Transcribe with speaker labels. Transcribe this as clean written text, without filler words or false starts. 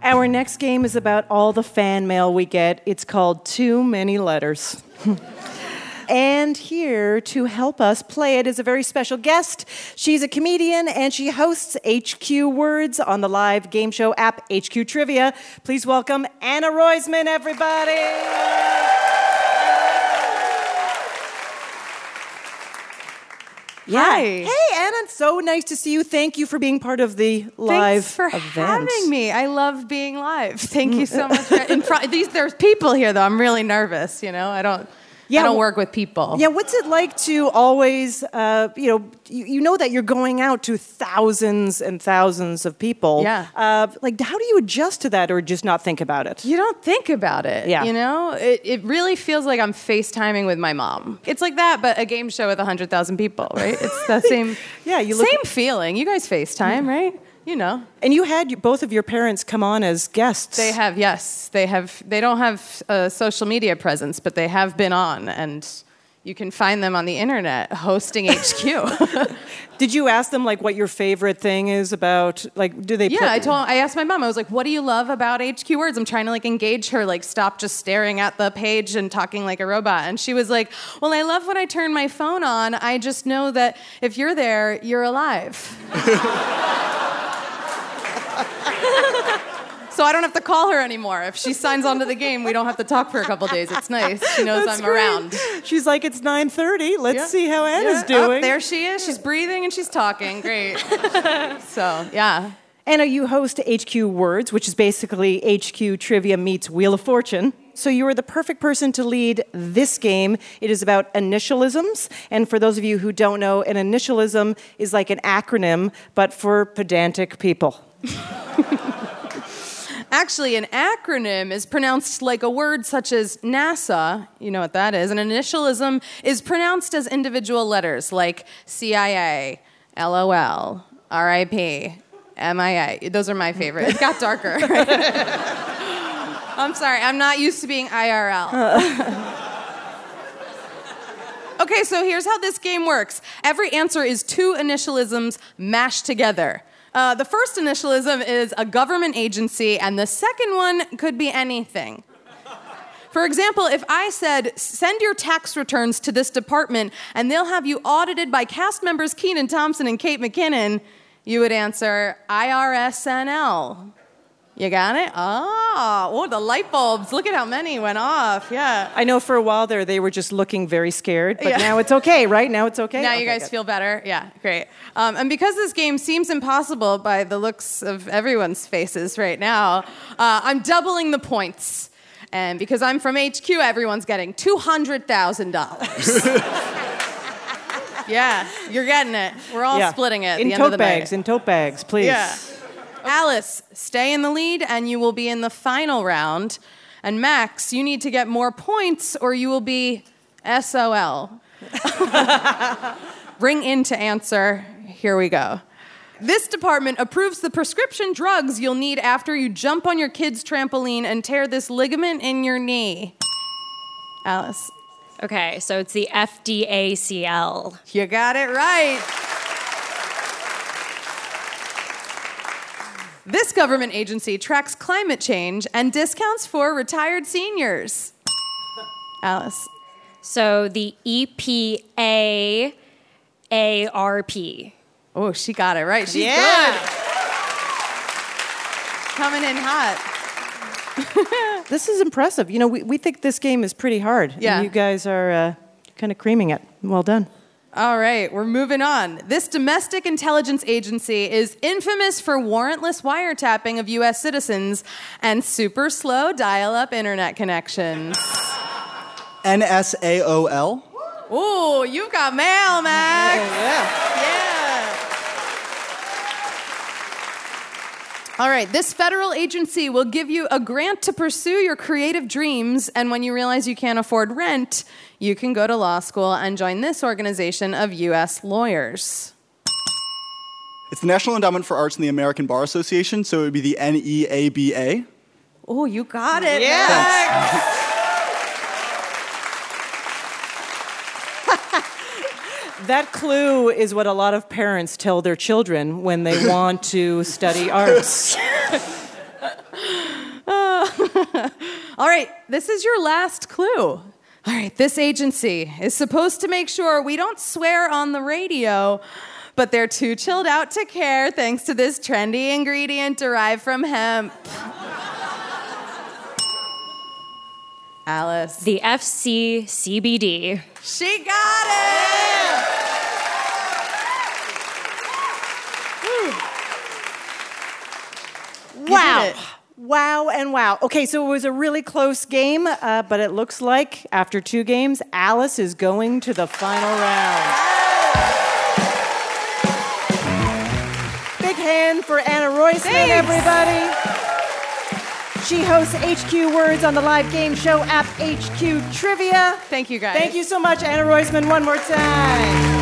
Speaker 1: Our next game is about all the fan mail we get. It's called Too Many Letters. And here to help us play it is a very special guest. She's a comedian and she hosts HQ Words on the live game show app HQ Trivia. Please welcome Anna Roisman, everybody. Yeah.
Speaker 2: Hi.
Speaker 1: Hey, Anna, it's so nice to see you. Thank you for being part of the live
Speaker 2: Thanks for
Speaker 1: event.
Speaker 2: having me. I love being live. Thank you so much. There's people here, though. I'm really nervous, I don't work with people.
Speaker 1: Yeah, what's it like to always, you know that you're going out to thousands and thousands of people.
Speaker 2: Yeah.
Speaker 1: How do you adjust to that or just not think about it?
Speaker 2: You don't think about it, It really feels like I'm FaceTiming with my mom. It's like that, but a game show with 100,000 people, right? It's the same, same feeling. You guys FaceTime, right?
Speaker 1: And you had both of your parents come on as guests.
Speaker 2: They have, yes. They don't have a social media presence, but they have been on, and you can find them on the internet hosting HQ.
Speaker 1: Did you ask them what your favorite thing is about? Do they?
Speaker 2: Yeah, I asked my mom. I was like, "What do you love about HQ Words?" I'm trying to engage her, stop just staring at the page and talking like a robot. And she was like, "Well, I love when I turn my phone on. I just know that if you're there, you're alive." So I don't have to call her anymore. If she signs on to the game, we don't have to talk for a couple days. It's nice. She knows I'm around.
Speaker 1: She's like, it's 9:30. Let's see how Anna's doing.
Speaker 2: Oh, there she is. She's breathing and she's talking. Great. So, yeah.
Speaker 1: Anna, you host HQ Words, which is basically HQ Trivia meets Wheel of Fortune. So you are the perfect person to lead this game. It is about initialisms. And for those of you who don't know, an initialism is like an acronym, but for pedantic people.
Speaker 2: Actually, an acronym is pronounced like a word such as NASA. You know what that is. An initialism is pronounced as individual letters like CIA, LOL, RIP, MIA. Those are my favorite. It got darker. I'm sorry. I'm not used to being IRL. Okay, so here's how this game works. Every answer is two initialisms mashed together. The first initialism is a government agency, and the second one could be anything. For example, if I said, send your tax returns to this department, and they'll have you audited by cast members Kenan Thompson and Kate McKinnon, you would answer IRSNL. You got it? Oh, the light bulbs. Look at how many went off. Yeah.
Speaker 1: I know for a while there they were just looking very scared, but now it's okay, right? Now it's okay?
Speaker 2: Now you guys feel better? Yeah, great. And because this game seems impossible by the looks of everyone's faces right now, I'm doubling the points. And because I'm from HQ, everyone's getting $200,000. Yeah, you're getting it. We're all splitting it at the end of the night.
Speaker 1: In tote bags, please.
Speaker 2: Yeah. Alice, stay in the lead, and you will be in the final round. And Max, you need to get more points, or you will be SOL. Ring in to answer. Here we go. This department approves the prescription drugs you'll need after you jump on your kid's trampoline and tear this ligament in your knee. Alice.
Speaker 3: Okay, so it's the FDACL.
Speaker 2: You got it right. This government agency tracks climate change and discounts for retired seniors. Alice.
Speaker 3: So the EPAARP.
Speaker 2: Oh, she got it right. She's good. Coming in hot.
Speaker 1: This is impressive. We think this game is pretty hard.
Speaker 2: Yeah.
Speaker 1: And you guys are kind of creaming it. Well done.
Speaker 2: All right, we're moving on. This domestic intelligence agency is infamous for warrantless wiretapping of U.S. citizens and super slow dial-up internet connections.
Speaker 4: NSAOL.
Speaker 2: Ooh, you've got mail, Max. Yeah. All right, this federal agency will give you a grant to pursue your creative dreams, and when you realize you can't afford rent, you can go to law school and join this organization of U.S. lawyers.
Speaker 4: It's the National Endowment for Arts and the American Bar Association, so it would be the NEABA.
Speaker 2: Oh, you got it.
Speaker 1: Yeah.
Speaker 2: Max.
Speaker 1: That clue is what a lot of parents tell their children when they want to study arts.
Speaker 2: All right, this is your last clue. All right, this agency is supposed to make sure we don't swear on the radio, but they're too chilled out to care thanks to this trendy ingredient derived from hemp. Alice.
Speaker 3: The FCCBD.
Speaker 2: She got it!
Speaker 1: Wow.
Speaker 2: it.
Speaker 1: Wow and wow. Okay, so it was a really close game, but it looks like after 2 games, Alice is going to the final round. Big hand for Anna Roisman, everybody. She hosts HQ Words on the live game show app HQ Trivia.
Speaker 2: Thank you, guys.
Speaker 1: Thank you so much, Anna Roisman, one more time.